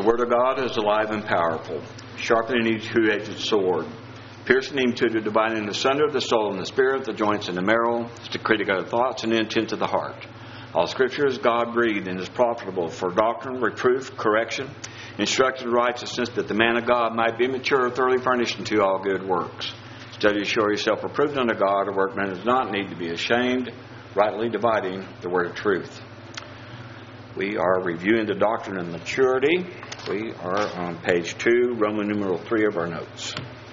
Word of God is alive and powerful, sharpening each two-edged sword, piercing him to the dividing asunder of the soul and the spirit, the joints and the marrow, the critic of the thoughts and the intent of the heart. All Scripture is God-breathed and is profitable for doctrine, reproof, correction, instruction in righteousness, that the man of God might be mature, thoroughly furnished unto all good works. Study to show yourself approved unto God, a workman does not need to be ashamed, rightly dividing the word of truth. We are reviewing the doctrine of maturity. We are on page 2, Roman numeral 3 of our notes.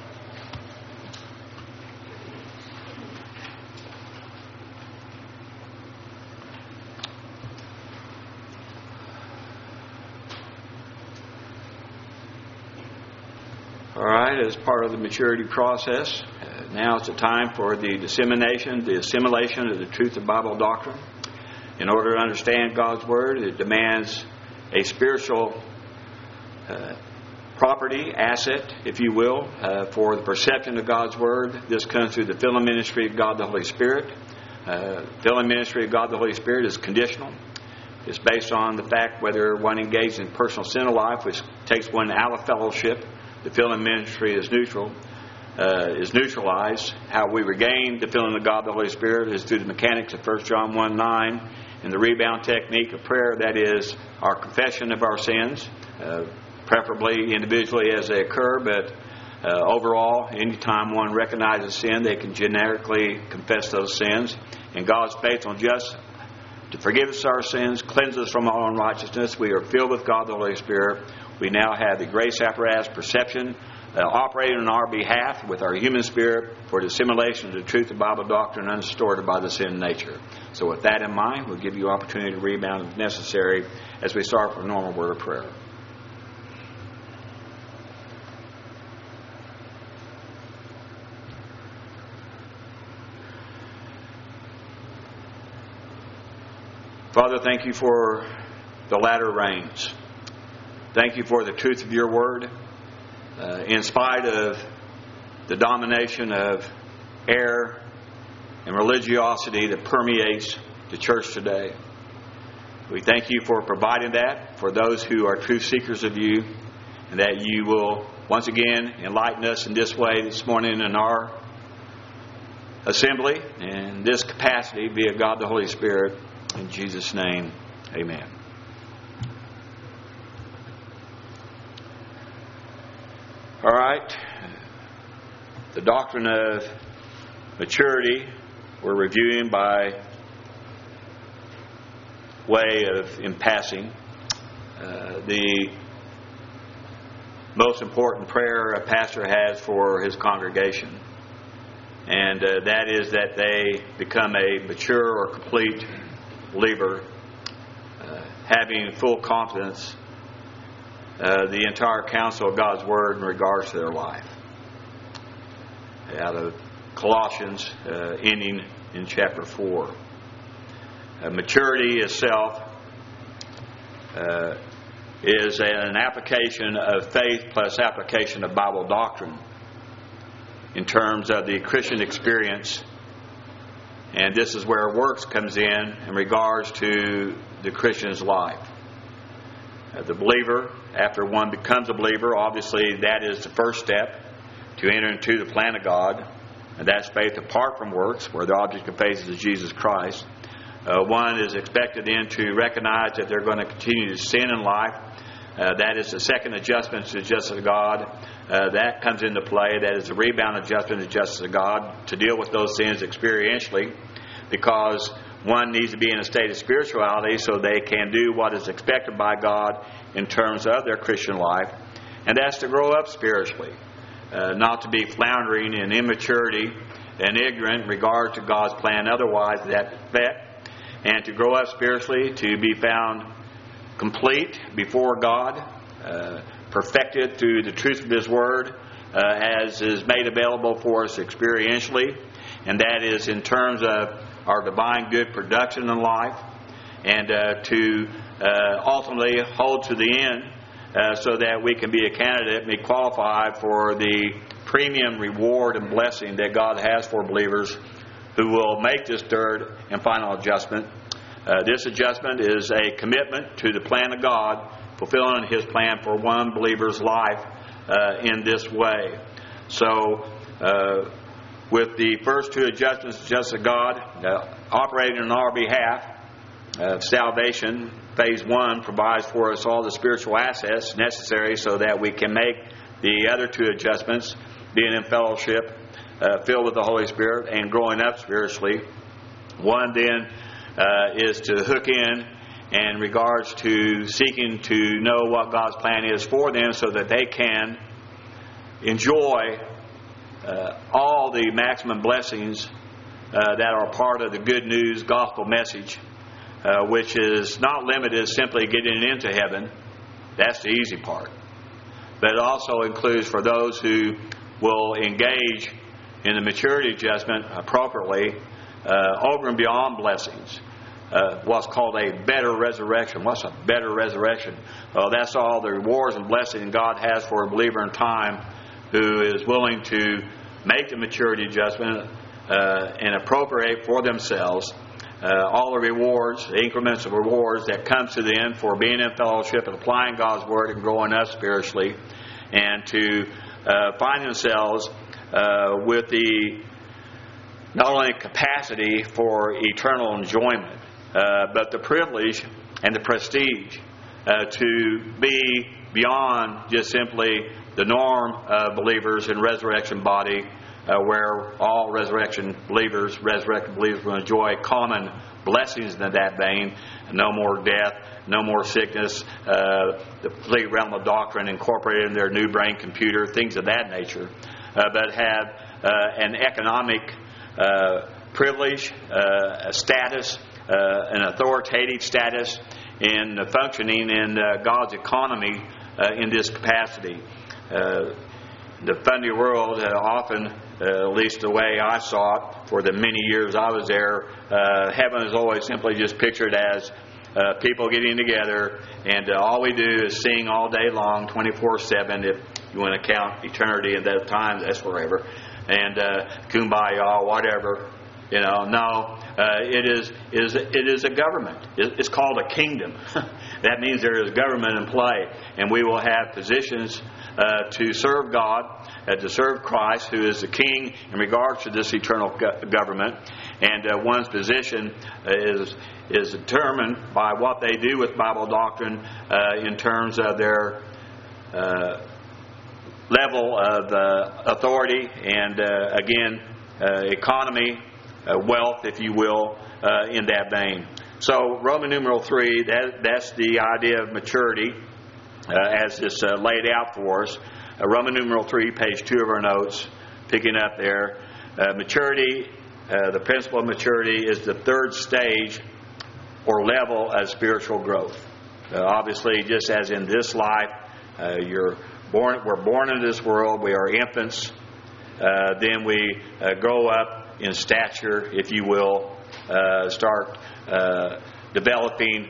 All right, as part of the maturity process, now it's a time for the dissemination, the assimilation of the truth of Bible doctrine. In order to understand God's Word, it demands a spiritual property, asset, if you will, for the perception of God's Word. This comes through the filling ministry of God the Holy Spirit. Filling ministry of God the Holy Spirit is conditional. It's based on the fact whether one engages in personal sinner life, which takes one out of fellowship. The filling ministry is neutralized. How we regain the filling of God the Holy Spirit is through the mechanics of 1 John 1:9 and the rebound technique of prayer. That is our confession of our sins, preferably individually as they occur, but overall, anytime one recognizes sin, they can generically confess those sins. And God's faithful and just to forgive us our sins, cleanse us from all unrighteousness. We are filled with God the Holy Spirit. We now have the grace apparatus perception operating on our behalf with our human spirit for the assimilation of the truth of Bible doctrine undistorted by the sin nature. So with that in mind, we'll give you opportunity to rebound if necessary as we start with a normal word of prayer. Father, thank you for the latter rains. Thank you for the truth of your word. In spite of the domination of error and religiosity that permeates the church today, we thank you for providing that for those who are truth seekers of you, and that you will once again enlighten us in this way this morning in our assembly, in this capacity, via God the Holy Spirit. In Jesus' name, amen. All right. The doctrine of maturity we're reviewing by way of in passing. The most important prayer a pastor has for his congregation, and that is that they become a mature or complete believer, having full confidence the entire counsel of God's Word in regards to their life. Out of Colossians, ending in chapter 4. Maturity itself is an application of faith plus application of Bible doctrine in terms of the Christian experience. And this is where works comes in regards to the Christian's life. The believer, after one becomes a believer, obviously that is the first step to enter into the plan of God. And that's faith apart from works, where the object of faith is Jesus Christ. One is expected then to recognize that they're going to continue to sin in life. That is the second adjustment to the justice of God. That comes into play. That is the rebound adjustment to the justice of God, to deal with those sins experientially, because one needs to be in a state of spirituality so they can do what is expected by God in terms of their Christian life. And that's to grow up spiritually, not to be floundering in immaturity and ignorant in regard to God's plan otherwise to that effect, and to grow up spiritually, to be found complete before God, perfected through the truth of His Word, as is made available for us experientially, and that is in terms of our divine good production in life, and to ultimately hold to the end so that we can be a candidate and be qualified for the premium reward and blessing that God has for believers who will make this third and final adjustment. This adjustment is a commitment to the plan of God fulfilling His plan for one believer's life in this way. So, with the first two adjustments, just of God operating on our behalf, salvation, phase 1, provides for us all the spiritual assets necessary so that we can make the other two adjustments, being in fellowship, filled with the Holy Spirit, and growing up spiritually. One then is to hook in regards to seeking to know what God's plan is for them so that they can enjoy all the maximum blessings that are part of the good news gospel message, which is not limited simply getting into heaven. That's the easy part. But it also includes for those who will engage in the maturity adjustment appropriately, over and beyond blessings. What's called a better resurrection. What's a better resurrection? Well, that's all the rewards and blessing God has for a believer in time who is willing to make the maturity adjustment and appropriate for themselves all the rewards, the increments of rewards that comes to them for being in fellowship and applying God's Word and growing up spiritually, and to find themselves with the not only capacity for eternal enjoyment, but the privilege and the prestige to be beyond just simply the norm of believers in resurrection body, where all resurrected believers will enjoy common blessings in that vein. No more death, no more sickness, the complete realm of doctrine incorporated in their new brain computer, things of that nature, but have an economic privilege, a status, an authoritative status in functioning in God's economy in this capacity. The funny world often, at least the way I saw it for the many years I was there, heaven is always simply just pictured as people getting together, and all we do is sing all day long, 24/7. If you want to count eternity and that time, that's forever. And kumbaya, whatever. No, it is a government. It's called a kingdom. That means there is government in play, and we will have positions to serve God, to serve Christ, who is the King in regards to this eternal government. And one's position is determined by what they do with Bible doctrine in terms of their level of authority and again economy, wealth, if you will, in that vein. So Roman numeral 3, that's the idea of maturity as it's laid out for us. Roman numeral 3, page 2 of our notes, picking up there. Maturity, the principle of maturity is the third stage or level of spiritual growth. Obviously, just as in this life, we're born into this world, we are infants, then we grow up in stature, if you will, start developing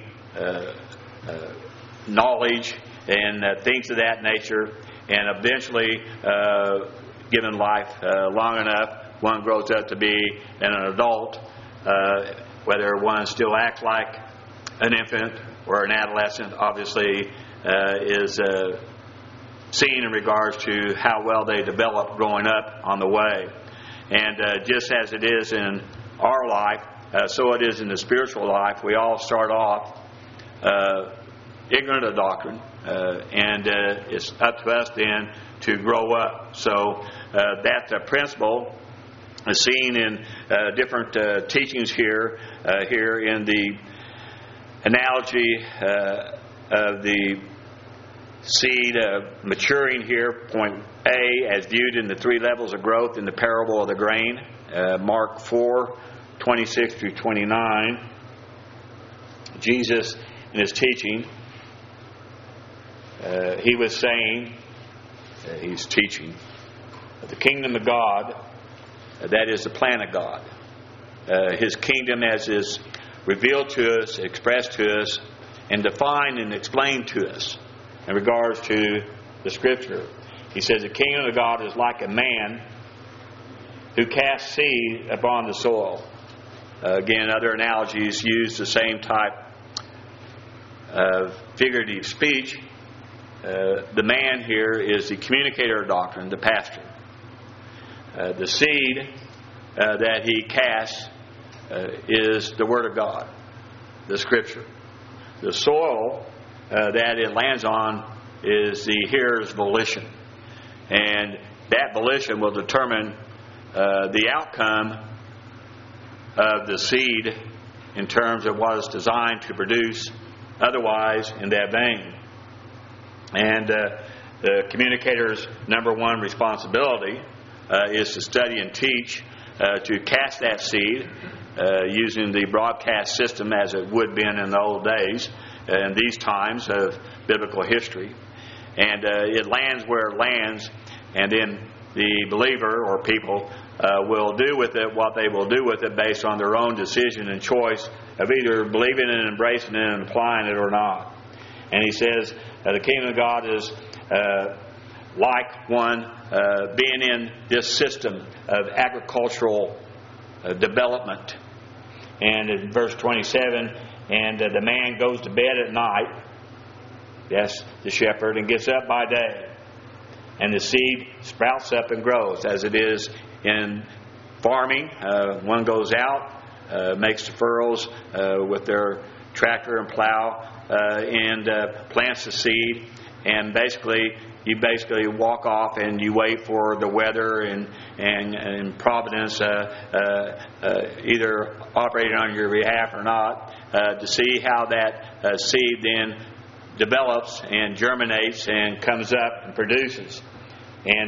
knowledge and things of that nature, and eventually, given life long enough, one grows up to be an adult, whether one still acts like an infant or an adolescent, obviously, is seen in regards to how well they develop growing up on the way. And just as it is in our life, so it is in the spiritual life. We all start off ignorant of doctrine, and it's up to us then to grow up. So that principle is seen in different teachings here in the analogy of the seed maturing here, point A, as viewed in the three levels of growth in the parable of the grain, Mark 4:26 through 29. Jesus, in his teaching, he was saying, he's teaching, the kingdom of God, that is the plan of God. His kingdom as is revealed to us, expressed to us, and defined and explained to us in regards to the Scripture. He says the kingdom of God is like a man who casts seed upon the soil. Again, other analogies use the same type figurative speech, the man here is the communicator of doctrine, the pastor. The seed that he casts is the Word of God, the Scripture. The soil that it lands on is the hearer's volition. And that volition will determine the outcome of the seed in terms of what it's designed to produce otherwise in that vein. And the communicator's number one responsibility is to study and teach, to cast that seed using the broadcast system as it would have been in the old days, in these times of biblical history. And it lands where it lands, and then the believer or people will do with it what they will do with it based on their own decision and choice of either believing it and embracing it and applying it or not. And he says the kingdom of God is like one being in this system of agricultural development. And in verse 27, and the man goes to bed at night, yes, the shepherd, and gets up by day. And the seed sprouts up and grows, as it is in farming. One goes out, makes the furrows with their tractor and plow, and plants the seed. And you basically walk off and you wait for the weather and providence either operating on your behalf or not, to see how that seed then develops and germinates and comes up and produces. And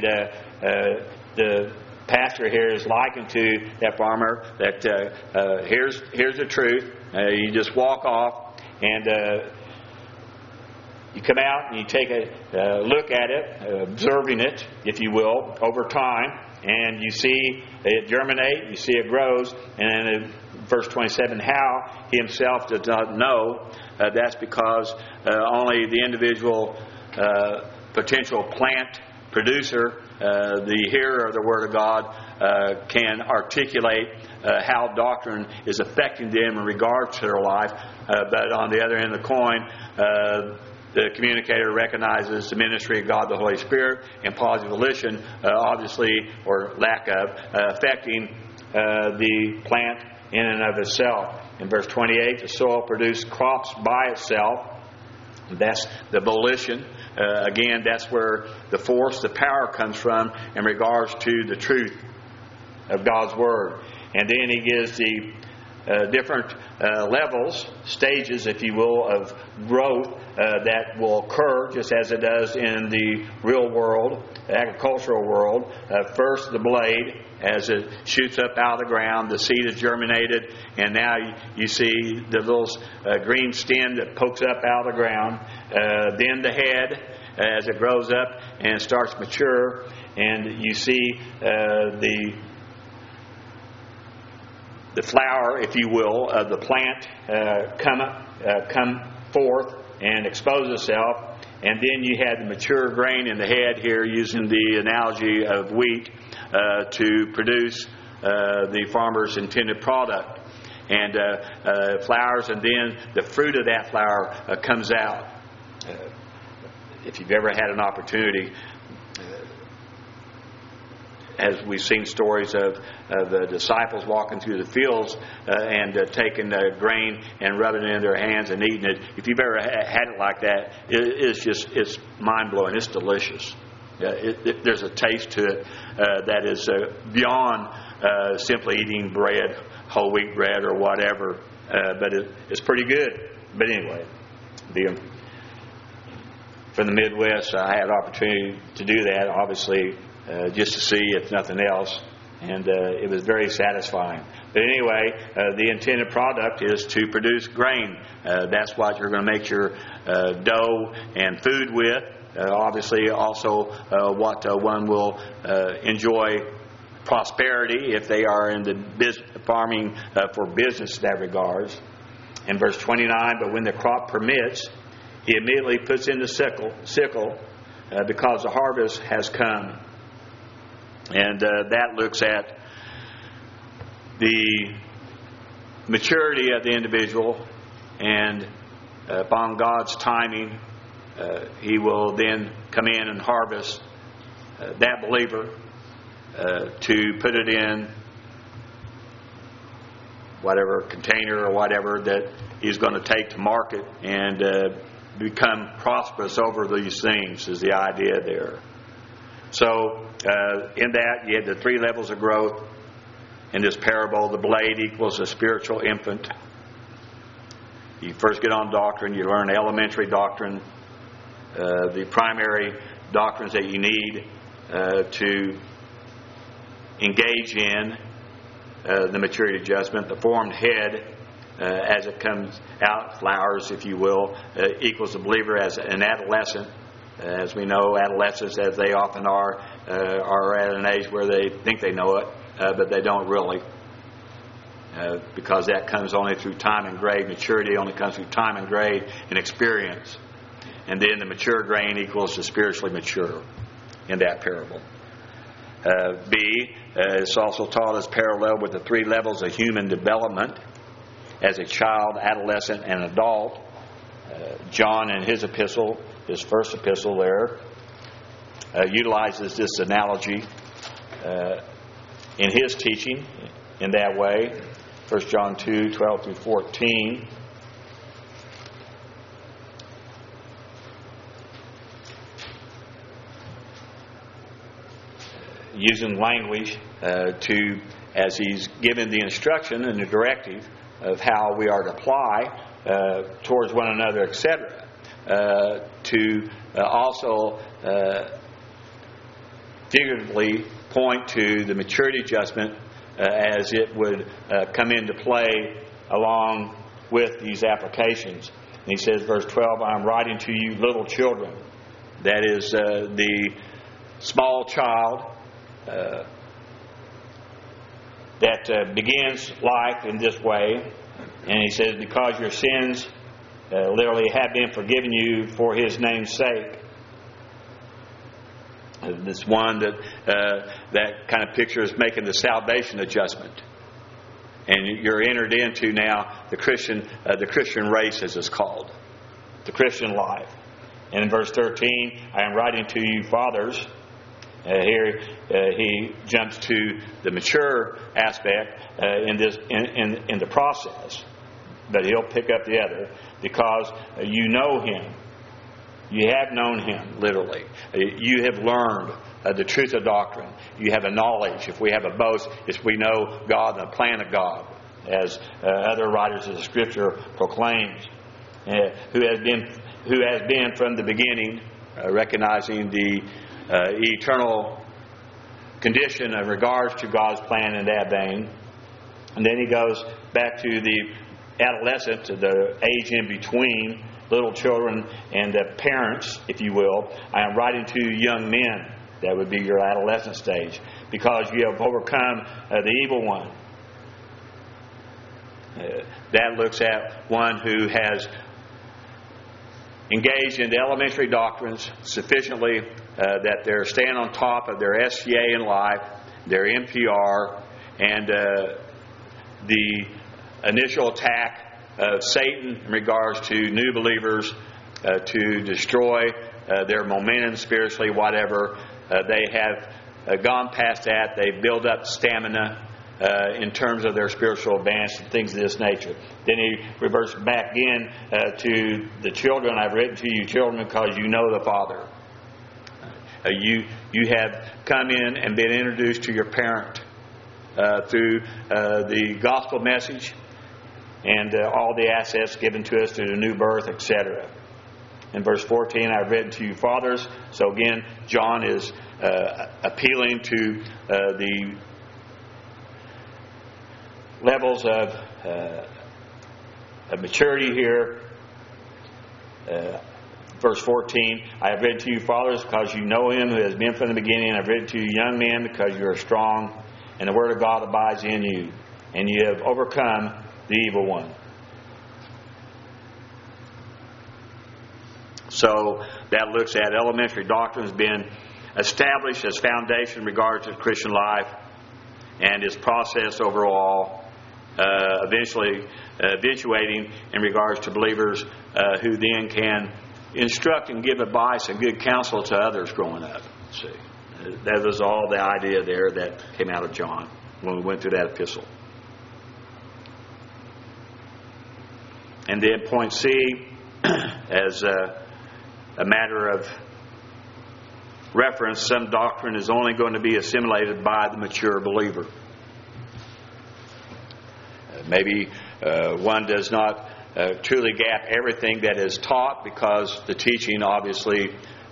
the pastor here is likened to that farmer that here's the truth. You just walk off and you come out and you take a look at it, observing it, if you will, over time, and you see it germinate, you see it grows, and then in verse 27, how he himself does not know. That's because only the individual potential plant producer, the hearer of the Word of God, can articulate how doctrine is affecting them in regards to their life. But on the other end of the coin, the communicator recognizes the ministry of God the Holy Spirit and positive volition, obviously, or lack of, affecting the plant in and of itself. In verse 28, the soil produced crops by itself. That's the volition. Again, that's where the force, the power comes from in regards to the truth of God's Word. And then he gives the different levels, stages, if you will, of growth that will occur just as it does in the real world, the agricultural world. First, the blade, as it shoots up out of the ground, the seed is germinated, and now you see the little green stem that pokes up out of the ground. Then the head, as it grows up and starts mature, and you see the flower, if you will, of the plant come forth and expose itself. And then you had the mature grain in the head here, using the analogy of wheat, to produce the farmer's intended product. And flowers, and then the fruit of that flower comes out. If you've ever had an opportunity, as we've seen stories of the disciples walking through the fields and taking the grain and rubbing it in their hands and eating it. If you've ever had it like that, it's mind-blowing. It's delicious. There's a taste to it that is beyond simply eating bread, whole wheat bread or whatever. But it's pretty good. But anyway, from the Midwest, I had an opportunity to do that, obviously, just to see, if nothing else, and it was very satisfying. But anyway, the intended product is to produce grain. That's what you're going to make your dough and food with. Obviously, also what one will enjoy prosperity if they are in the farming for business in that regards. In verse 29, but when the crop permits, he immediately puts in the sickle because the harvest has come. And that looks at the maturity of the individual and upon God's timing, He will then come in and harvest that believer to put it in whatever container or whatever that He's going to take to market and become prosperous over these things is the idea there. So in that you had the three levels of growth. In this parable, the blade equals a spiritual infant. You first get on doctrine, you learn elementary doctrine, the primary doctrines that you need to engage in the maturity adjustment. The formed head, as it comes out, flowers, if you will, equals the believer as an adolescent. As we know, adolescents, as they often are at an age where they think they know it, but they don't really. Because that comes only through time and grade. Maturity only comes through time and grade and experience. And then the mature grain equals the spiritually mature in that parable. B, it's also taught as parallel with the three levels of human development as a child, adolescent, and adult. John in his epistle, his first epistle there, utilizes this analogy in his teaching in that way. 1 John 2, 12 through 14. Using language as he's given the instruction and the directive of how we are to apply towards one another, etc. To also figuratively point to the maturity adjustment as it would come into play along with these applications. And he says, verse 12, I am writing to you little children. That is the small child that begins life in this way. And he says, because your sins literally have been forgiven you for His name's sake. This one that kind of pictures making the salvation adjustment. And you're entered into now the Christian race, as it's called. The Christian life. And in verse 13, I am writing to you fathers. Here he jumps to the mature aspect in the process, but he'll pick up the other because you know Him. You have known Him, literally. You have learned the truth of doctrine. You have a knowledge. If we have a boast, it's we know God and the plan of God, as other writers of the Scripture proclaims. Who has been from the beginning, recognizing the eternal condition in regards to God's plan in that vein. And then he goes back to the adolescent, the age in between little children and the parents, if you will. I am writing to young men. That would be your adolescent stage, because you have overcome the evil one. That looks at one who has engaged in the elementary doctrines sufficiently that they're staying on top of their SCA in life, their NPR, and the initial attack of Satan in regards to new believers to destroy their momentum spiritually, whatever. They have gone past that. They've built up stamina in terms of their spiritual advance and things of this nature. Then he reverts back in to the children. I've written to you, children, because you know the Father. You have come in and been introduced to your parent through the gospel message and all the assets given to us through the new birth, etc. In verse 14, I've written to you, fathers. So again, John is appealing to the levels of maturity here. Verse 14, I have written to you, fathers, because you know Him who has been from the beginning. I've written to you, young men, because you are strong, and the Word of God abides in you, and you have overcome the evil one. So that looks at elementary doctrines being established as foundation in regards to Christian life and its process overall. eventuating in regards to believers who then can instruct and give advice and good counsel to others growing up. See, that was all the idea there that came out of John when we went through that epistle. And then point C, as a matter of reference, some doctrine is only going to be assimilated by the mature believer. Maybe one does not truly gap everything that is taught, because the teaching, obviously,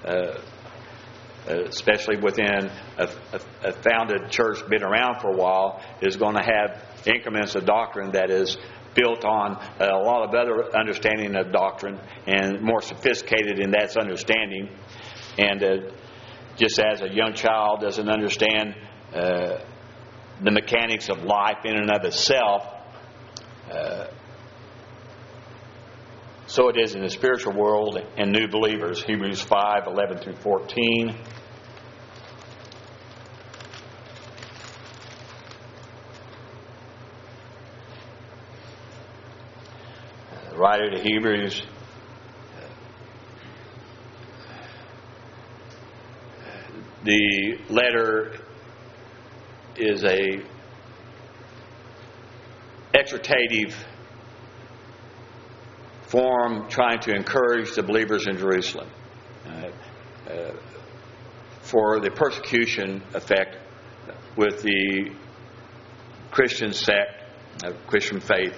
especially within a founded church, been around for a while, is going to have increments of doctrine that is built on a lot of other understanding of doctrine and more sophisticated in that understanding. And just as a young child doesn't understand the mechanics of life in and of itself, so it is in the spiritual world and new believers. Hebrews 5:11 through 14. The writer to Hebrews the letter is a exhortative form trying to encourage the believers in Jerusalem for the persecution effect with the Christian sect of Christian faith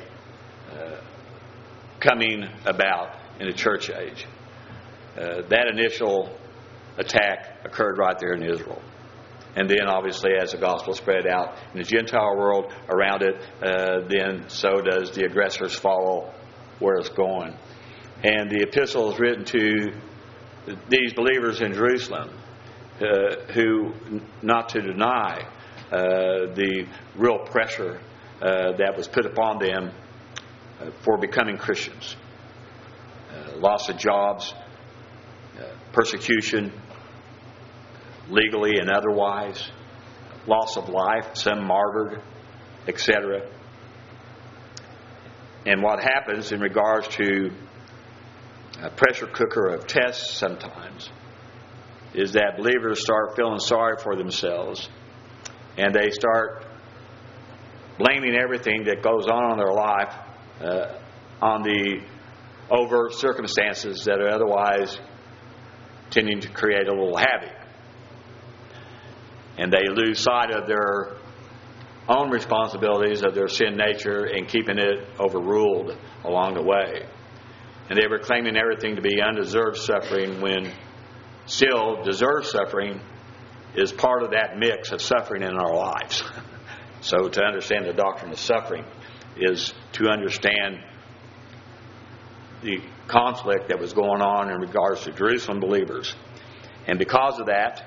coming about in the church age. That initial attack occurred right there in Israel. And then obviously as the gospel spread out in the Gentile world around it, then so does the aggressors follow where it's going. And the epistle is written to these believers in Jerusalem who, not to deny the real pressure that was put upon them for becoming Christians. Loss of jobs, persecution, legally and otherwise, loss of life, some martyred, etc. And what happens in regards to a pressure cooker of tests sometimes is that believers start feeling sorry for themselves, and they start blaming everything that goes on in their life on the overt circumstances that are otherwise tending to create a little havoc. And they lose sight of their own responsibilities of their sin nature and keeping it overruled along the way. And they were claiming everything to be undeserved suffering, when still deserved suffering is part of that mix of suffering in our lives. So to understand the doctrine of suffering is to understand the conflict that was going on in regards to Jerusalem believers. And because of that,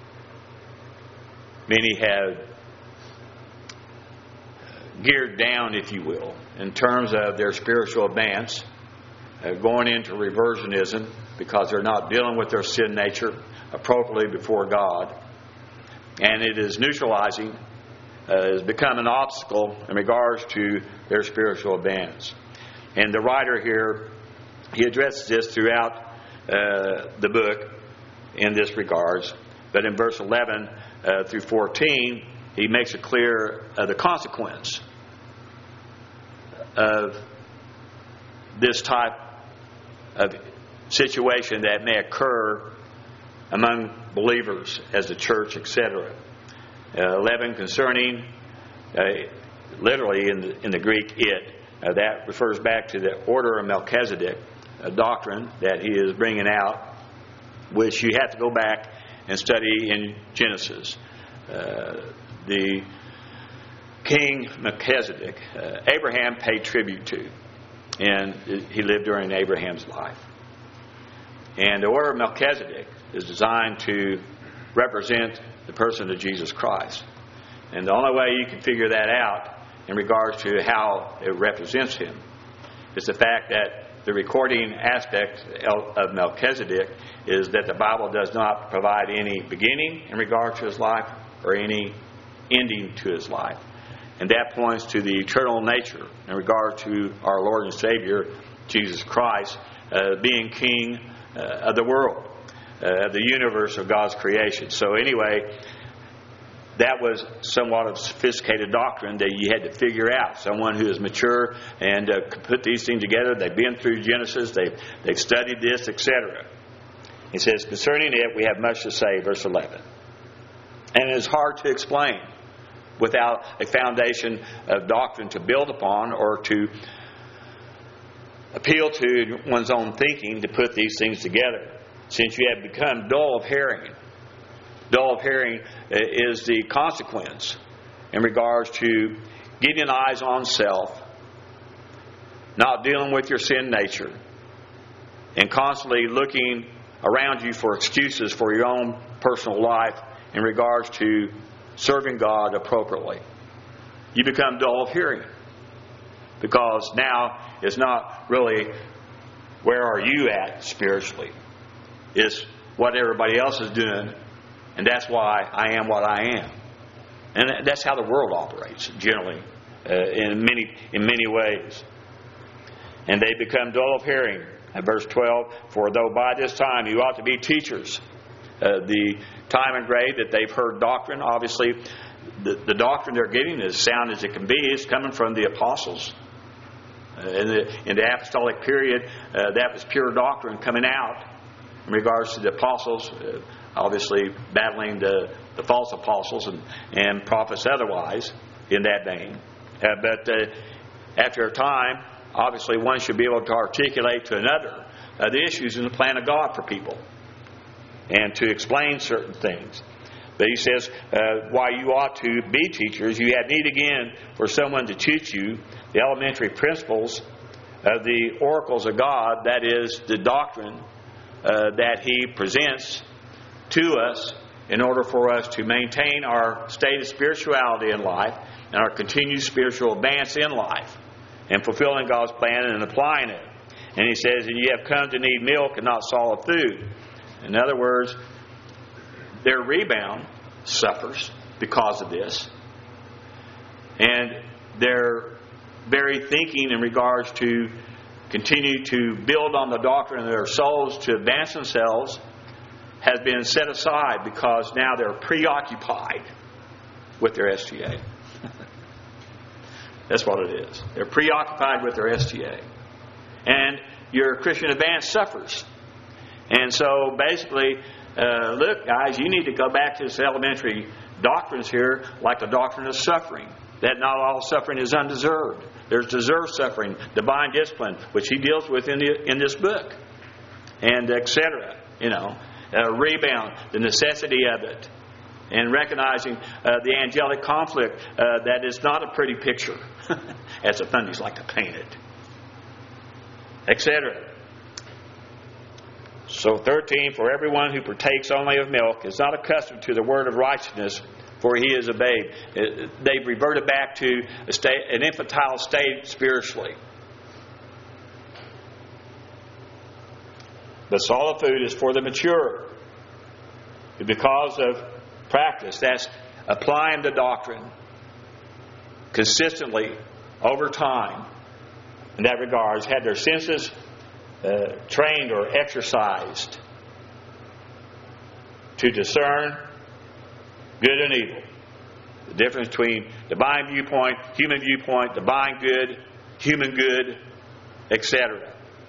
many have geared down, if you will, in terms of their spiritual advance, going into reversionism because they're not dealing with their sin nature appropriately before God. And it is neutralizing, has become an obstacle in regards to their spiritual advance. And the writer here, he addresses this throughout the book in this regards. But in verse 11 through 14, he makes it clear the consequence of this type of situation that may occur among believers as a church, etc. 11, concerning, literally in the Greek, it. That refers back to the order of Melchizedek, a doctrine that he is bringing out, which you have to go back and study in Genesis. The king Melchizedek, Abraham paid tribute to, and he lived during Abraham's life. And the order of Melchizedek is designed to represent the person of Jesus Christ. And the only way you can figure that out in regards to how it represents him is the fact that the recording aspect of Melchizedek is that the Bible does not provide any beginning in regard to his life or any ending to his life. And that points to the eternal nature in regard to our Lord and Savior, Jesus Christ, being King of the world, the universe of God's creation. So anyway, that was somewhat of sophisticated doctrine that you had to figure out. Someone who is mature and could put these things together. They've been through Genesis. They've studied this, etc. He says, concerning it, we have much to say, verse 11. And it is hard to explain without a foundation of doctrine to build upon or to appeal to one's own thinking to put these things together, since you have become dull of hearing. Dull of hearing is the consequence in regards to getting eyes on self, not dealing with your sin nature, and constantly looking around you for excuses for your own personal life in regards to serving God appropriately. You become dull of hearing, because now it's not really where are you at spiritually. It's what everybody else is doing, and that's why I am what I am. And that's how the world operates generally, in many ways. And they become dull of hearing. At verse 12, for though by this time you ought to be teachers. The time and grade that they've heard doctrine, obviously the doctrine they're getting, as sound as it can be, is coming from the apostles. In the apostolic period, that was pure doctrine coming out in regards to the apostles, obviously battling the false apostles and prophets otherwise in that vein. But after a time, obviously one should be able to articulate to another the issues in the plan of God for people and to explain certain things. But he says, why you ought to be teachers, you have need again for someone to teach you the elementary principles of the oracles of God, that is, the doctrine that He presents to us in order for us to maintain our state of spirituality in life and our continued spiritual advance in life and fulfilling God's plan and applying it. And he says, and ye have come to need milk and not solid food. In other words, their rebound suffers because of this. And their very thinking in regards to continue to build on the doctrine of their souls to advance themselves has been set aside because now they're preoccupied with their STA. That's what it is. They're preoccupied with their STA. And your Christian advance suffers. And so basically, look, guys, you need to go back to this elementary doctrines here, like the doctrine of suffering. That not all suffering is undeserved. There's deserved suffering, divine discipline, which he deals with in this book, and etc. Rebound, the necessity of it, and recognizing the angelic conflict that is not a pretty picture, as the Thundies like to paint it, etc. So 13, for everyone who partakes only of milk is not accustomed to the word of righteousness, for he is a babe. They've reverted back to an infantile state spiritually. But solid food is for the mature. Because of practice, that's applying the doctrine consistently over time. In that regard, had their senses trained or exercised to discern good and evil. The difference between divine viewpoint, divine good, human good, etc.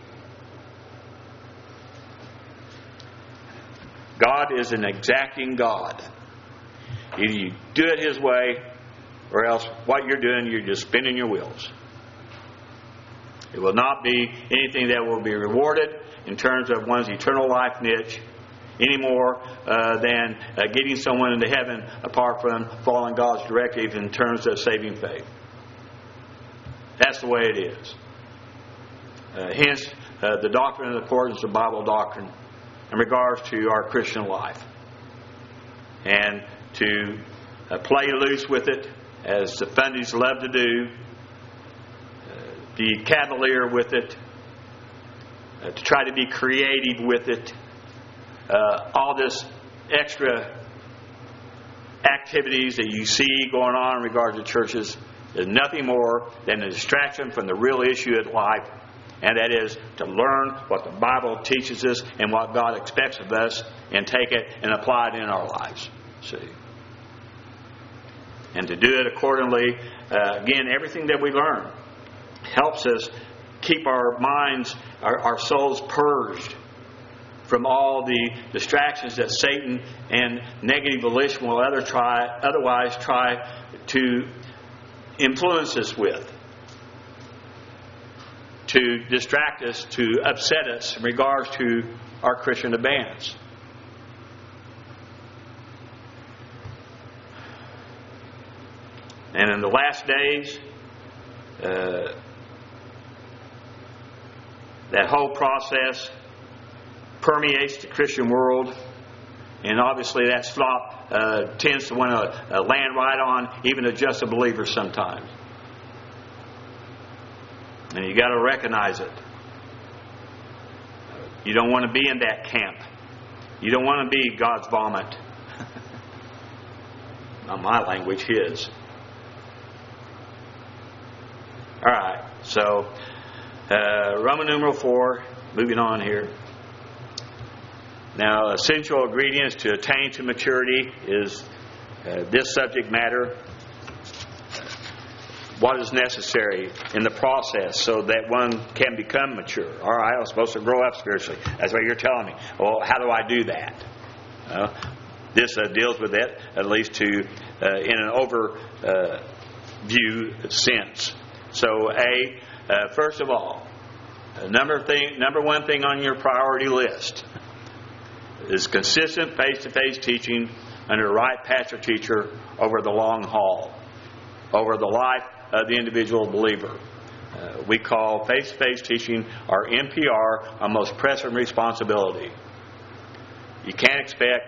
God is an exacting God. Either you do it His way, or else what you're doing, you're just spinning your wheels. It will not be anything that will be rewarded in terms of one's eternal life niche any more than getting someone into heaven apart from following God's directive in terms of saving faith. That's the way it is. Hence, the doctrine and accordance to Bible doctrine in regards to our Christian life. And to play loose with it, as the Thundies love to do, be cavalier with it, to try to be creative with it, all this extra activities that you see going on in regard to churches is nothing more than a distraction from the real issue at life, and that is to learn what the Bible teaches us and what God expects of us, and take it and apply it in our lives. See? And to do it accordingly, again, everything that we learn helps us keep our minds, our souls purged from all the distractions that Satan and negative volition will otherwise try to influence us with, to distract us, to upset us in regards to our Christian advance. And in the last days, that whole process permeates the Christian world, and obviously that slop tends to want to land right on even a just a believer sometimes. And you got to recognize it. You don't want to be in that camp. You don't want to be God's vomit. Not my language, His. All right, so Roman numeral 4, moving on here. Now, essential ingredients to attain to maturity is this subject matter. What is necessary in the process so that one can become mature? All right, I'm supposed to grow up spiritually. That's what you're telling me. Well, how do I do that? This deals with it, at least in an overview sense. So, first of all, number one thing on your priority list is consistent face-to-face teaching under the right pastor-teacher over the long haul, over the life of the individual believer. We call face-to-face teaching, our NPR, our most pressing responsibility. You can't expect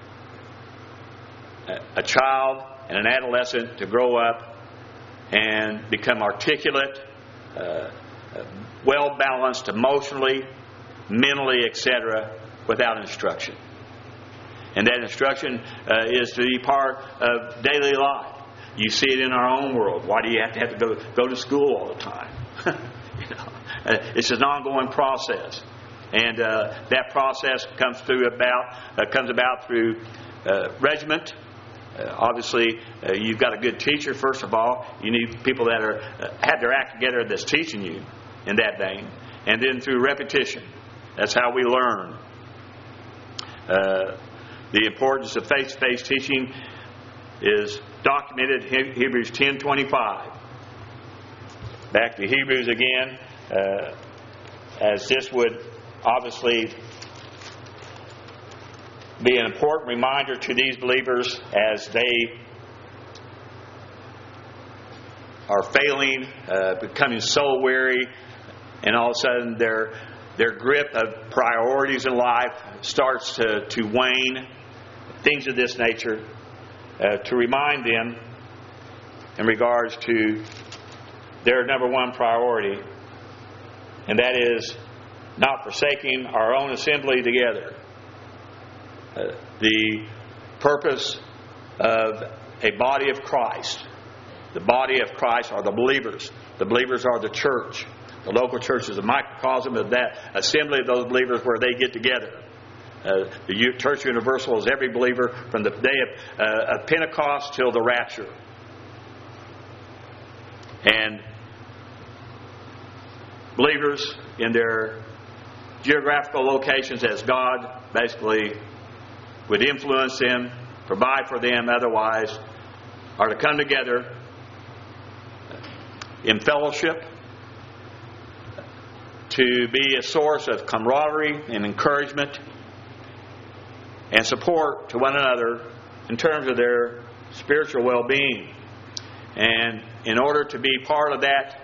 a child and an adolescent to grow up and become articulate, well-balanced emotionally, mentally, etc., without instruction. And that instruction is to be part of daily life. You see it in our own world. Why do you have to go to school all the time? It's an ongoing process, and that process comes about through regiment. Obviously, you've got a good teacher. First of all, you need people that have their act together that's teaching you in that vein, and then through repetition. That's how we learn. The importance of face-to-face teaching is documented in Hebrews 10:25. Back to Hebrews again, as this would obviously be an important reminder to these believers as they are failing, becoming soul weary, and all of a sudden their grip of priorities in life starts to wane, things of this nature, to remind them in regards to their number one priority, and that is not forsaking our own assembly together. The purpose of a body of Christ. The body of Christ are the believers. The believers are the church. The local church is a microcosm of that assembly of those believers where they get together. The Church Universal is every believer from the day of Pentecost till the rapture. And believers in their geographical locations as God basically would influence them, provide for them otherwise, are to come together in fellowship to be a source of camaraderie and encouragement and support to one another in terms of their spiritual well-being. And in order to be part of that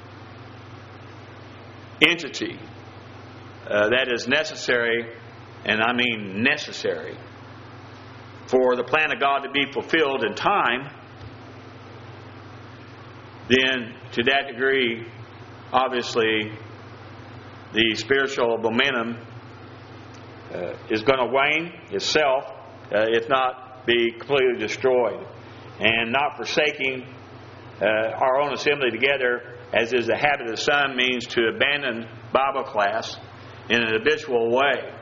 entity that is necessary, and I mean necessary, for the plan of God to be fulfilled in time, then to that degree, obviously, the spiritual momentum is going to wane itself, if not be completely destroyed. And not forsaking our own assembly together, as is the habit of some, means to abandon Bible class in an habitual way.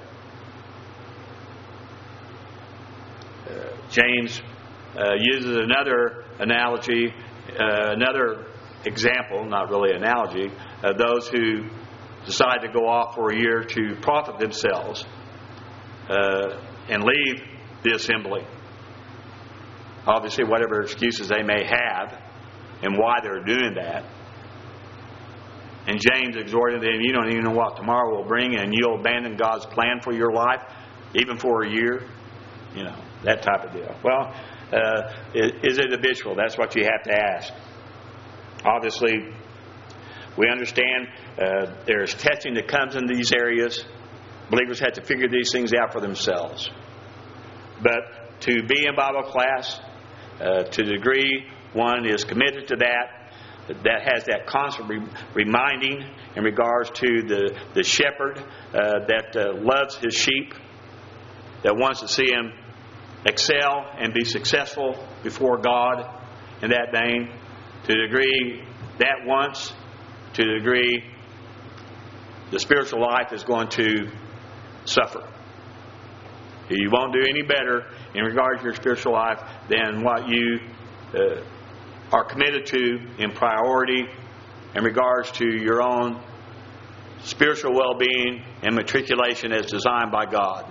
James uses another analogy, another example, not really analogy, of those who decide to go off for a year to profit themselves and leave the assembly. Obviously, whatever excuses they may have and why they're doing that. And James exhorted them, you don't even know what tomorrow will bring, and you'll abandon God's plan for your life, even for a year. You know, that type of deal. Well, is it habitual? That's what you have to ask. Obviously, we understand there's testing that comes in these areas. Believers have to figure these things out for themselves. But to be in Bible class, to the degree one is committed to that has that constant reminding in regards to the shepherd that loves his sheep, that wants to see him excel and be successful before God in that vein. To the degree that wants, to the degree the spiritual life is going to suffer. You won't do any better in regard to your spiritual life than what you are committed to in priority in regards to your own spiritual well-being and matriculation as designed by God.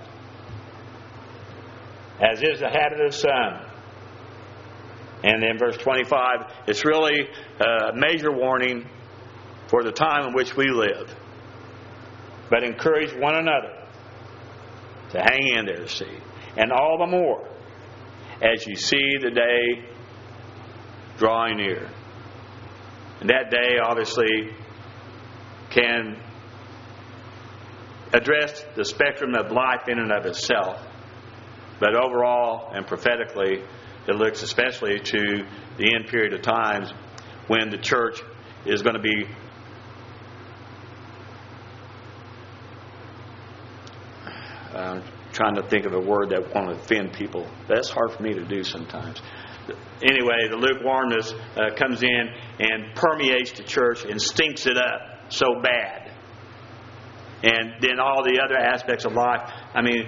As is the habit of some. And then verse 25, it's really a major warning for the time in which we live. But encourage one another to hang in there, see. And all the more as you see the day drawing near. And that day obviously can address the spectrum of life in and of itself. But overall and prophetically, it looks especially to the end period of times when the church is going to be trying to think of a word that won't offend people. That's hard for me to do sometimes. Anyway, the lukewarmness comes in and permeates the church and stinks it up so bad. And then all the other aspects of life, I mean,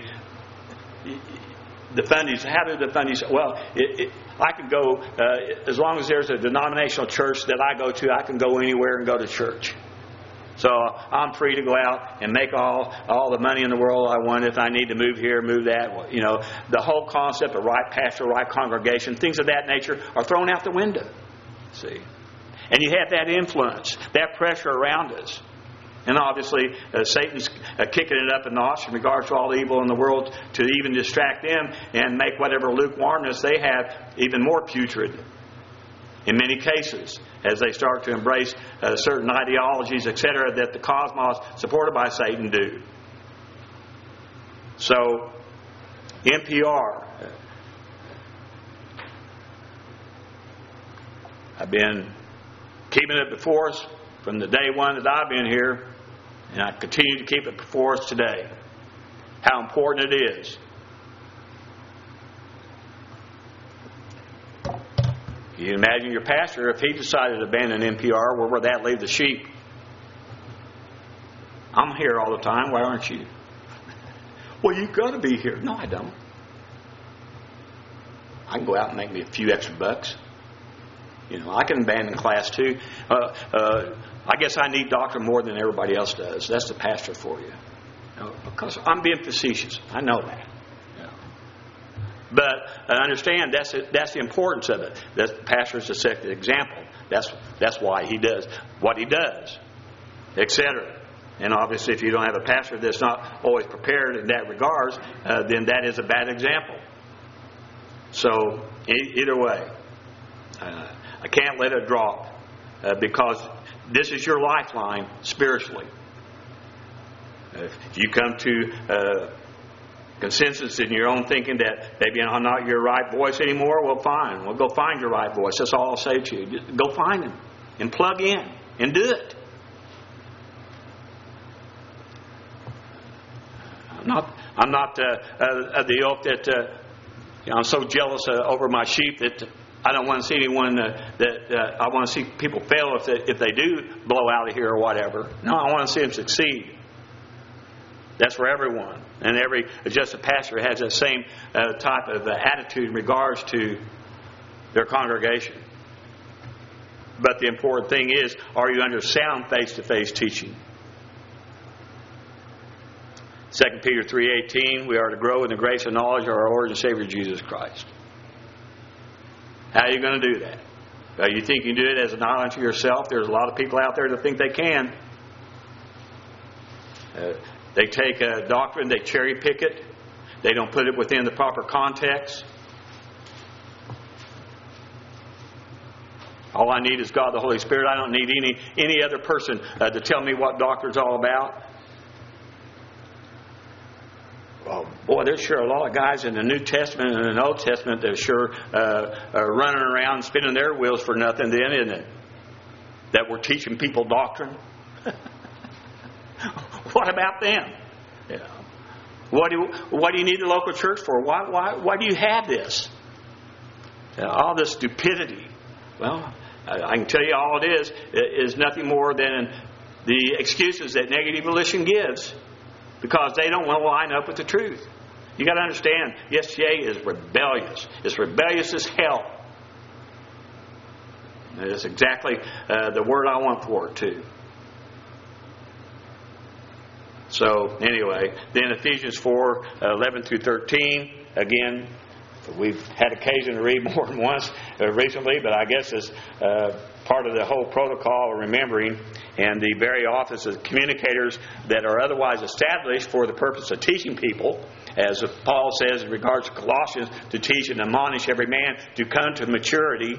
the fundies, how do the fundies, well, I can go, as long as there's a denominational church that I go to, I can go anywhere and go to church. So I'm free to go out and make all the money in the world I want. If I need to move here, move that. You know, the whole concept of right pastor, right congregation, things of that nature are thrown out the window. See? And you have that influence, that pressure around us. And obviously, Satan's kicking it up a notch in regards to all the evil in the world to even distract them and make whatever lukewarmness they have even more putrid. In many cases, as they start to embrace certain ideologies, etc., that the cosmos, supported by Satan, do. So, NPR. I've been keeping it before us from the day one that I've been here, and I continue to keep it before us today. How important it is. You can imagine your pastor, if he decided to abandon NPR, where would that leave the sheep? I'm here all the time. Why aren't you? Well, you've got to be here. No, I don't. I can go out and make me a few extra bucks. You know, I can abandon class too. I guess I need doctrine more than everybody else does. That's the pastor for you. Because I'm being facetious. I know that. But understand that's the importance of it. That the pastor is to set the example. That's why he does what he does, etc. And obviously, if you don't have a pastor that's not always prepared in that regards, then that is a bad example. So either way, I can't let it drop because this is your lifeline spiritually. If you come to consensus in your own thinking that maybe I'm not your right voice anymore, well, fine. Well, go find your right voice. That's all I'll say to you. Just go find him and plug in and do it. I'm not of the ilk that I'm so jealous over my sheep that I don't want to see anyone I want to see people fail if they do blow out of here or whatever. No, I want to see them succeed. That's for everyone. And every adjusted pastor has that same type of attitude in regards to their congregation. But the important thing is, are you under sound face-to-face teaching? 2 Peter 3:18, we are to grow in the grace and knowledge of our Lord and Savior Jesus Christ. How are you going to do that? You think you can do it as a knowledge of yourself? There's a lot of people out there that think they can. They take a doctrine, they cherry pick it. They don't put it within the proper context. All I need is God the Holy Spirit. I don't need any other person to tell me what doctrine's all about. Well, boy, there's sure a lot of guys in the New Testament and the Old Testament that are sure are running around spinning their wheels for nothing then, isn't it? That were teaching people doctrine. What about them? You know, what do you need a local church for? Why do you have this? All this stupidity. Well, I can tell you all it is nothing more than the excuses that negative volition gives, because they don't want to line up with the truth. You got to understand, the STA is rebellious. It's rebellious as hell. That's exactly the word I want for it too. So anyway, then Ephesians 4:11 through 13. Again, we've had occasion to read more than once recently, but I guess it's part of the whole protocol of remembering, and the very office of communicators that are otherwise established for the purpose of teaching people, as Paul says in regards to Colossians, to teach and admonish every man to come to maturity.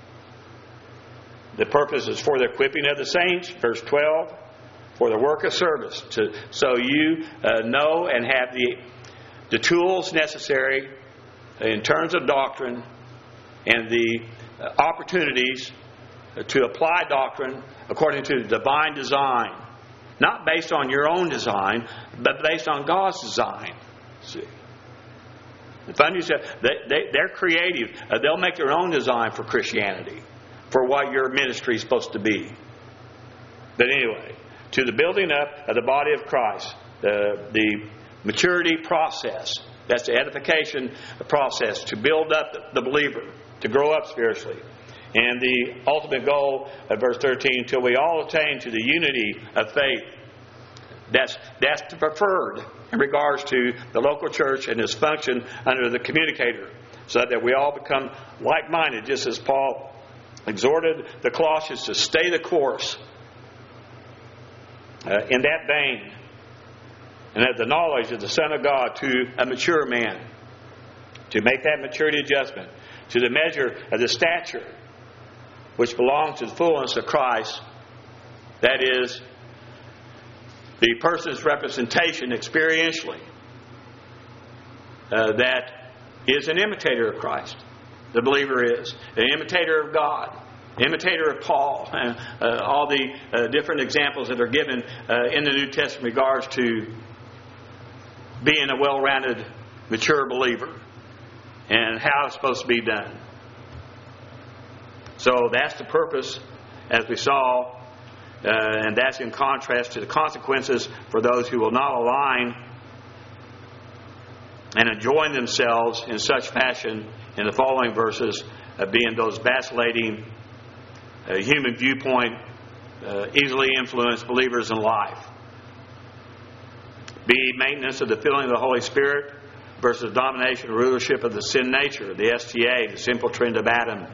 The purpose is for the equipping of the saints, verse 12, for the work of service, so you know and have the tools necessary in terms of doctrine and the opportunities to apply doctrine according to the divine design. Not based on your own design, but based on God's design. See? They're creative. They'll make their own design for Christianity, for what your ministry is supposed to be. But anyway, to the building up of the body of Christ, the maturity process. That's the edification process, to build up the believer, to grow up spiritually. And the ultimate goal of verse 13, until we all attain to the unity of faith. That's the preferred in regards to the local church and its function under the communicator, so that we all become like-minded, just as Paul exhorted the Colossians to stay the course in that vein, and of the knowledge of the Son of God to a mature man, to make that maturity adjustment to the measure of the stature which belongs to the fullness of Christ. That is, the person's representation experientially that is an imitator of Christ. The believer is an imitator of God, imitator of Paul, and all the different examples that are given in the New Testament in regards to being a well-rounded, mature believer and how it's supposed to be done. So that's the purpose, as we saw, and that's in contrast to the consequences for those who will not align and enjoin themselves in such fashion in the following verses, being those vacillating, human viewpoint, easily influenced believers in life. Be maintenance of the filling of the Holy Spirit versus domination and rulership of the sin nature, the STA, the simple trend of Adam.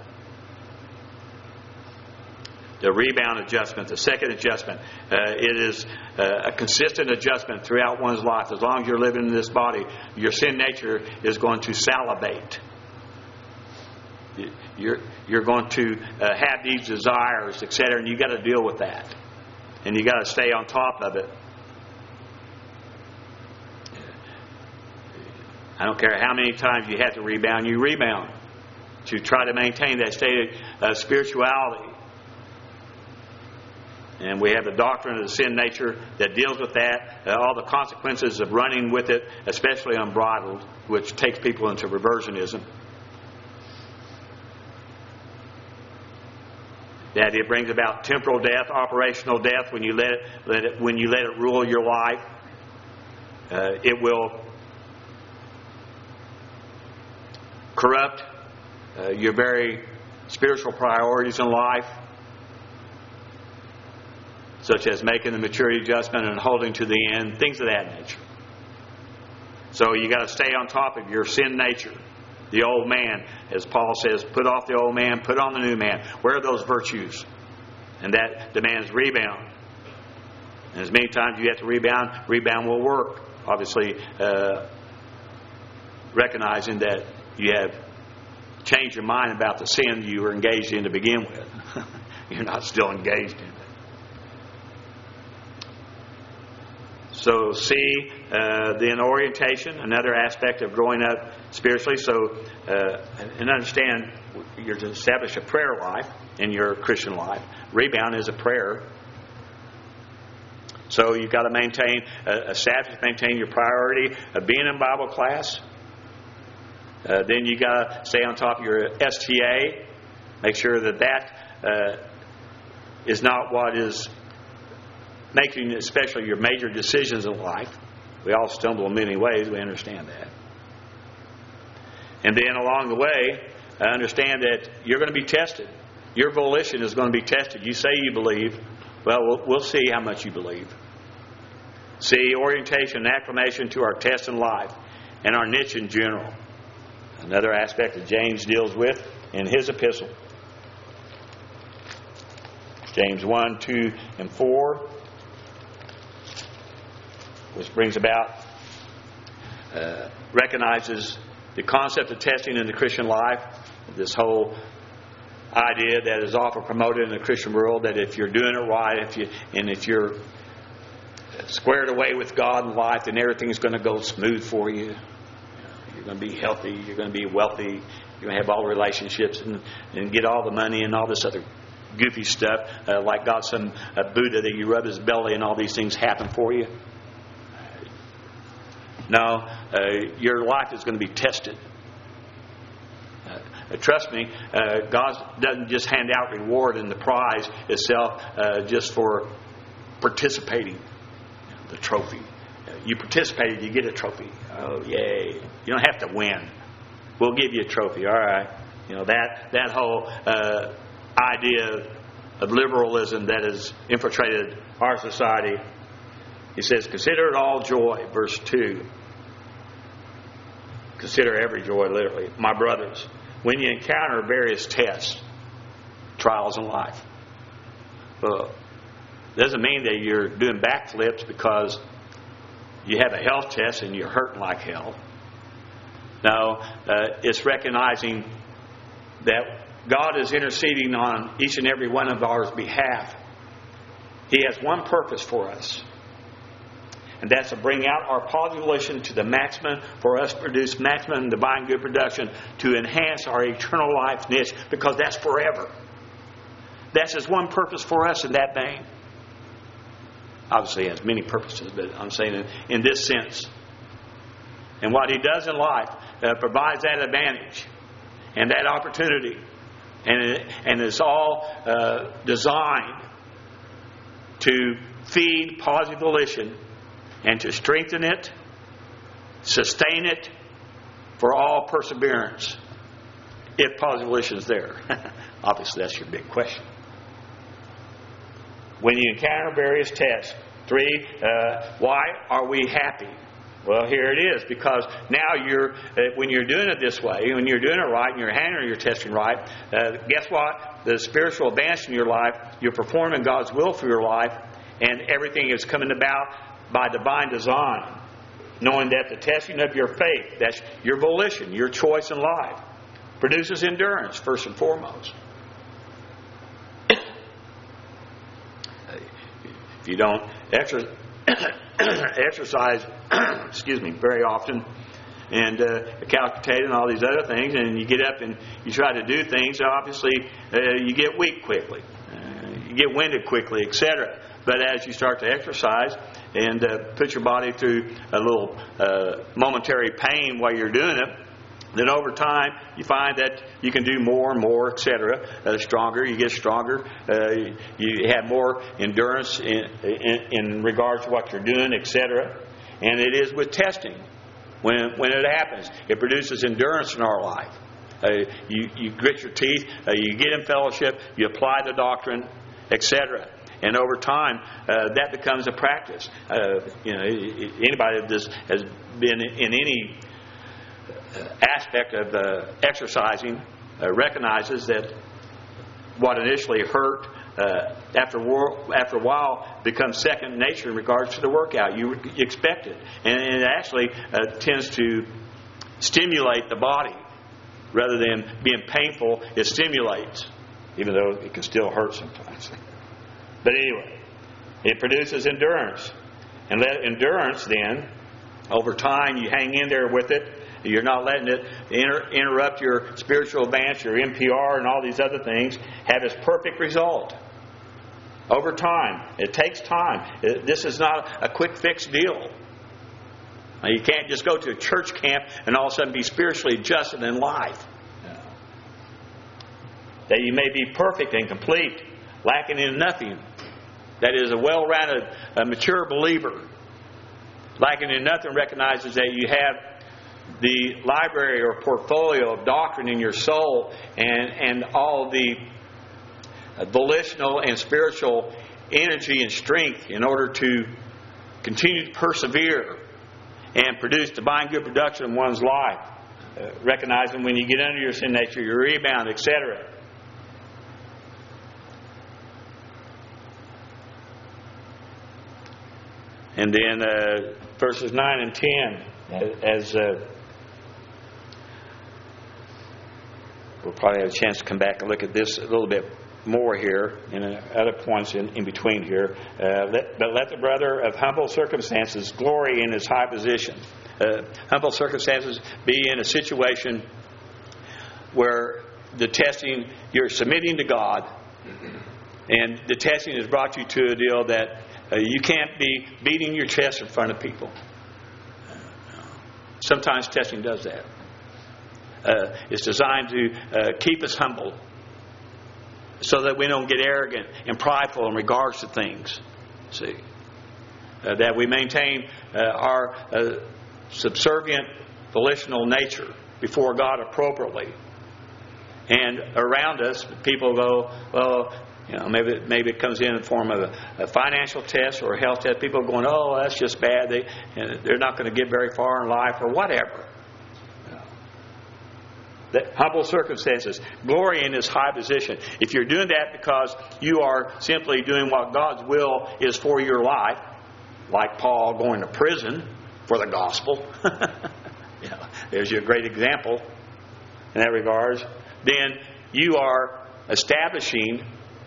The rebound adjustment, the second adjustment, it is a consistent adjustment throughout one's life. As long as you're living in this body, your sin nature is going to salivate. You're going to have these desires, etc., and you've got to deal with that. And you've got to stay on top of it. I don't care how many times you have to rebound, you rebound to try to maintain that state of spirituality. And we have the doctrine of the sin nature that deals with that, all the consequences of running with it, especially unbridled, which takes people into reversionism. that it brings about temporal death, operational death when you let it rule your life. It will corrupt your very spiritual priorities in life, such as making the maturity adjustment and holding to the end, things of that nature. So you got to stay on top of your sin nature, the old man, as Paul says, put off the old man, put on the new man. Where are those virtues? And that demands rebound. And as many times you have to rebound will work. Obviously, recognizing that you have changed your mind about the sin you were engaged in to begin with. You're not still engaged in it. So see, then orientation, another aspect of growing up spiritually. So, and understand, you're to establish a prayer life in your Christian life. Rebound is a prayer. So you've got to maintain your priority of being in Bible class. Then you got to stay on top of your STA. Make sure that is not what is making, especially your major decisions in life. We all stumble in many ways. We understand that. And then along the way, understand that you're going to be tested. Your volition is going to be tested. You say you believe. Well, we'll see how much you believe. See, orientation and acclimation to our test in life and our niche in general. Another aspect that James deals with in his epistle. James 1, 2, and 4. Which brings about, recognizes the concept of testing in the Christian life. This whole idea that is often promoted in the Christian world, that if you're doing it right, if you're squared away with God in life, then everything's going to go smooth for you. You're going to be healthy. You're going to be wealthy. You're going to have all the relationships and get all the money and all this other goofy stuff, like got some Buddha that you rub his belly and all these things happen for you. No, your life is going to be tested. Trust me, God doesn't just hand out reward and the prize itself just for participating. The trophy. You participated, you get a trophy. Oh, yay. You don't have to win. We'll give you a trophy. All right. That whole idea of liberalism that has infiltrated our society. He says, consider it all joy, verse 2. Consider every joy, literally. My brothers, when you encounter various tests, trials in life. Doesn't mean that you're doing backflips because you have a health test and you're hurting like hell. No, it's recognizing that God is interceding on each and every one of our behalf. He has one purpose for us. And that's to bring out our positive volition to the maximum, for us to produce maximum divine good production, to enhance our eternal life niche, because that's forever. That's His one purpose for us in that vein. Obviously He has many purposes, but I'm saying in this sense. And what He does in life provides that advantage and that opportunity. And it's all designed to feed positive volition and to strengthen it, sustain it for all perseverance, if positive volition is there. Obviously, that's your big question. When you encounter various tests, 3, why are we happy? Well, here it is, because now when you're doing it this way, when you're doing it right and you're handling your testing right, guess what? The spiritual advance in your life, you're performing God's will for your life, and everything is coming about by divine design, knowing that the testing of your faith, that's your volition, your choice in life, produces endurance first and foremost. If you don't exercise, very often, and calculate and all these other things, and you get up and you try to do things, obviously you get weak quickly, you get winded quickly, etc. But as you start to exercise and put your body through a little momentary pain while you're doing it, Then over time, you find that you can do more and more, etc. Stronger, you get stronger. You have more endurance in regards to what you're doing, etc. And it is with testing. When it happens, it produces endurance in our life. You grit your teeth, you get in fellowship, you apply the doctrine, etc. And over time, that becomes a practice. Anybody that has been in any aspect of exercising recognizes that what initially hurt after a while becomes second nature in regards to the workout. You expect it, and it actually tends to stimulate the body rather than being painful. It stimulates, even though it can still hurt sometimes. But anyway, it produces endurance, and that endurance then, over time, you hang in there with it. You're not letting it interrupt your spiritual advance, your NPR, and all these other things. Have its perfect result. Over time. It takes time. This is not a quick fix deal. Now, you can't just go to a church camp and all of a sudden be spiritually adjusted in life. That you may be perfect and complete, lacking in nothing. That is, a well-rounded, mature believer, lacking in nothing, recognizes that you have the library or portfolio of doctrine in your soul and all the volitional and spiritual energy and strength in order to continue to persevere and produce divine good production in one's life. Recognizing when you get under your sin nature, you rebound, etc. And then verses 9 and 10, as we'll probably have a chance to come back and look at this a little bit more here, and other points in between here. But let the brother of humble circumstances glory in his high position. Humble circumstances be in a situation where the testing, you're submitting to God, and the testing has brought you to a deal that you can't be beating your chest in front of people. Sometimes testing does that. It's designed to keep us humble so that we don't get arrogant and prideful in regards to things. See? That we maintain our subservient volitional nature before God appropriately. And around us, people go, well, maybe it comes in the form of a financial test or a health test. People are going, oh, that's just bad. They're not going to get very far in life or whatever. That humble circumstances, glory in his high position. If you're doing that because you are simply doing what God's will is for your life, like Paul going to prison for the gospel, there's your great example in that regards, then you are establishing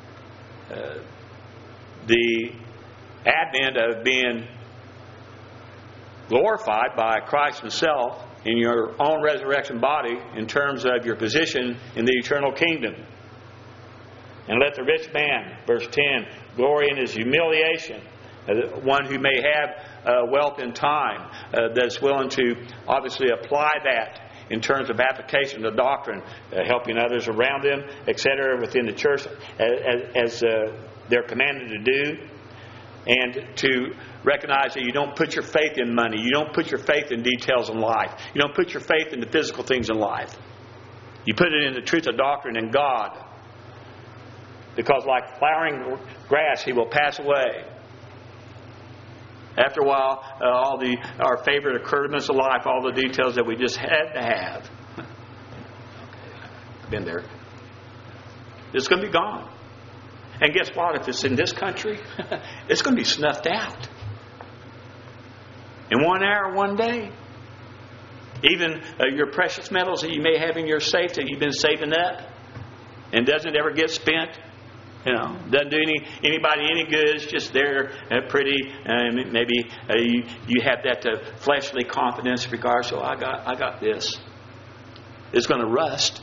the advent of being glorified by Christ himself in your own resurrection body in terms of your position in the eternal kingdom. And let the rich man, verse 10, glory in his humiliation. One who may have wealth in time, that's willing to obviously apply that in terms of application of doctrine, helping others around them, etc., within the church as they're commanded to do. And to recognize that you don't put your faith in money. You don't put your faith in details in life. You don't put your faith in the physical things in life. You put it in the truth of doctrine in God. Because like flowering grass, he will pass away. After a while, our favorite occurrences of life, all the details that we just had to have. Been there. It's going to be gone. And guess what? If it's in this country, it's going to be snuffed out. In 1 hour, 1 day. Even your precious metals that you may have in your safe that you've been saving up and doesn't ever get spent. Doesn't do anybody any good. It's just there, pretty. Maybe you have that fleshly confidence in regards to, I got this. It's going to rust.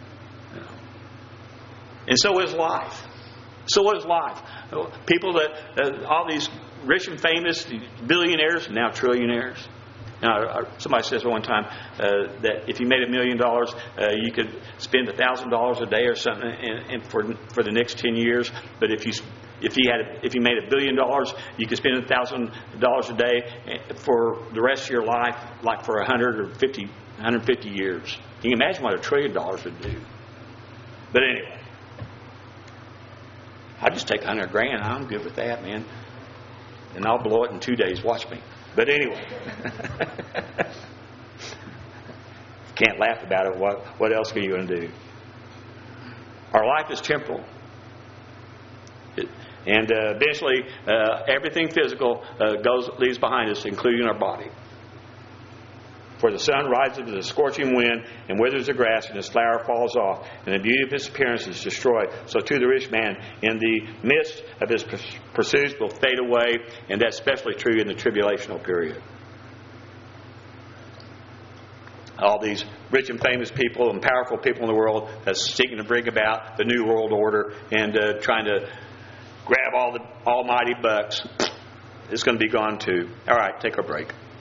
And so is life. So what is life? People that, all these rich and famous billionaires, now trillionaires, Now, somebody says one time that if you made $1 million, you could spend $1,000 a day or something for the next 10 years. But if you made $1 billion, you could spend $1,000 a day for the rest of your life, like for 150 years. Can you imagine what $1 trillion would do? But anyway, I'll just take $100,000. I'm good with that, man. And I'll blow it in 2 days. Watch me. But anyway, can't laugh about it. What else are you going to do? Our life is temporal. And eventually, everything physical leaves behind us, including our body. For the sun rises with a scorching wind and withers the grass, and its flower falls off, and the beauty of its appearance is destroyed. So too the rich man, in the midst of his pursuits, will fade away, and that's especially true in the tribulational period. All these rich and famous people and powerful people in the world that's seeking to bring about the New World Order and trying to grab all the almighty bucks, it's going to be gone too. All right, take a break.